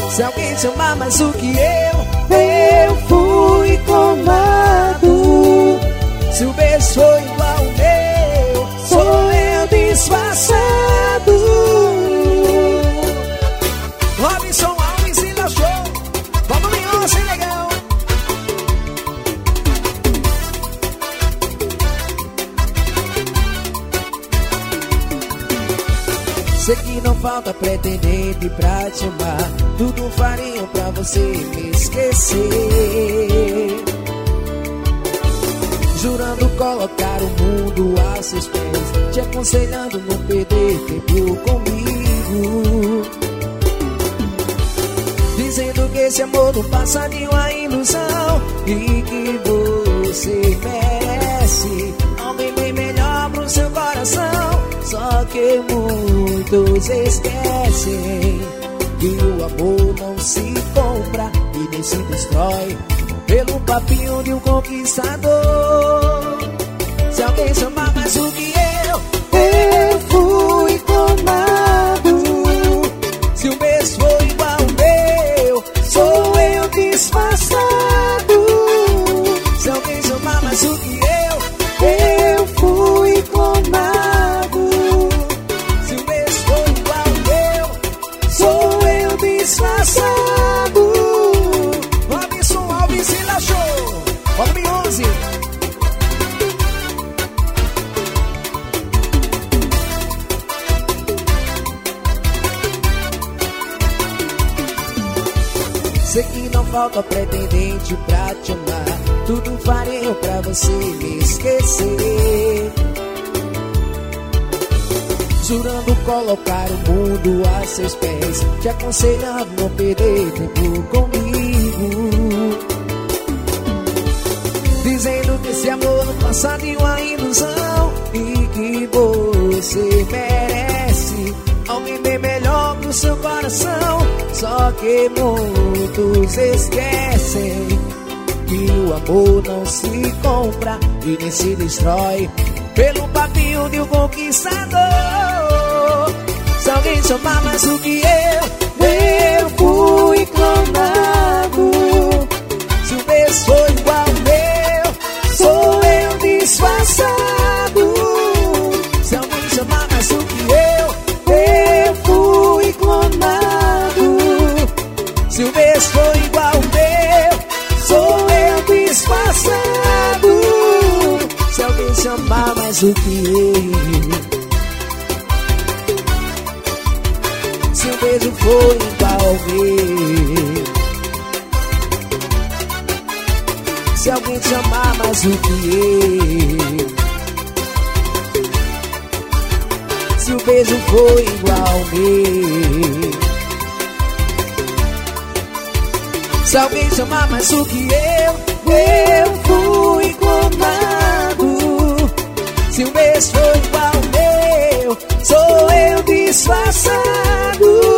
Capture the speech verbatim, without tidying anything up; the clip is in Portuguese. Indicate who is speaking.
Speaker 1: Se alguém te amar mais do que eu, eu fui comado. Se o beijo foi igual ao meu, sou eu disfarçado. Robinson Alves e da Show. Vamos em onze, legal. Sei que não falta pretendente pra te amar. Tudo farinha pra você me esquecer. Jurando colocar o mundo a seus pés, te aconselhando não perder tempo comigo. Dizendo que esse amor não passa de uma ilusão e que você merece alguém bem melhor pro seu coração. Só que muitos esquecem que o amor não se compra e nem se destrói pelo papinho de um conquistador. Se alguém chamar mais do que eu, eu fui tomado. Se o beijo foi igual ao meu, sou eu disfarçado. Se alguém chamar mais do que eu, eu fui comado. Se o beijo foi igual ao meu, sou eu disfarçado. Robinson Alves e da Show. Volume onze. Sei que não falta pretendente pra te amar. Tudo farei pra você me esquecer. Jurando colocar o mundo a seus pés, te aconselhando não perder tempo comigo. Dizendo que esse amor não passa de uma ilusão e que você merece alguém bem melhor pro seu coração. Só que muitos esquecem que o amor não se compra e nem se destrói pelo papinho de um conquistador. Se alguém chamar mais do que eu, eu fui clonado. Se o beijo foi igual ao meu, sou eu disfarçado. Se alguém chamar mais do que eu, eu fui clonado. Se o beijo foi igual ao meu, sou eu disfarçado. Se alguém chamar mais do que eu, se o beijo foi igual ao meu, se alguém te amar mais do que eu, se o beijo foi igual ao meu, se alguém te amar mais do que eu, eu fui clonado. Se o beijo foi igual ao meu, sou eu disfarçado.